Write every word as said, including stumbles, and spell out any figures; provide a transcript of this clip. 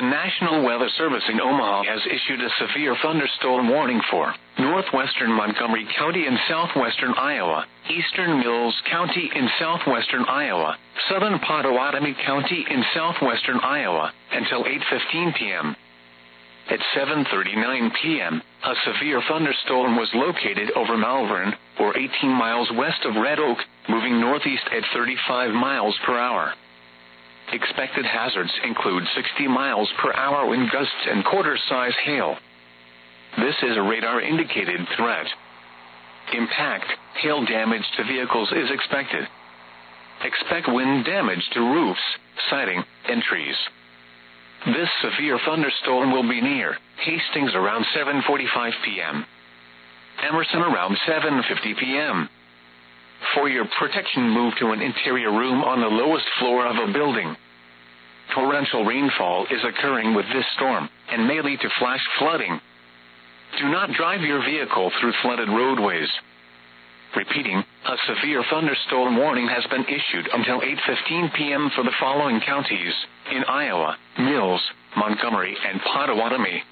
The National Weather Service in Omaha has issued a severe thunderstorm warning for northwestern Montgomery County in southwestern Iowa, eastern Mills County in southwestern Iowa, southern Pottawatomie County in southwestern Iowa, until eight fifteen p.m. At seven thirty-nine p.m., a severe thunderstorm was located over Malvern, or eighteen miles west of Red Oak, moving northeast at thirty-five miles per hour. Expected hazards include sixty miles per hour wind gusts and quarter-size hail. This is a radar-indicated threat. Impact, hail damage to vehicles is expected. Expect wind damage to roofs, siding, and trees. This severe thunderstorm will be near Hastings around seven forty-five p.m. Emerson around seven fifty p.m. For your protection, move to an interior room on the lowest floor of a building. Torrential rainfall is occurring with this storm and may lead to flash flooding. Do not drive your vehicle through flooded roadways. Repeating, a severe thunderstorm warning has been issued until eight fifteen p.m. for the following counties in Iowa: Mills, Montgomery, and Pottawatomie.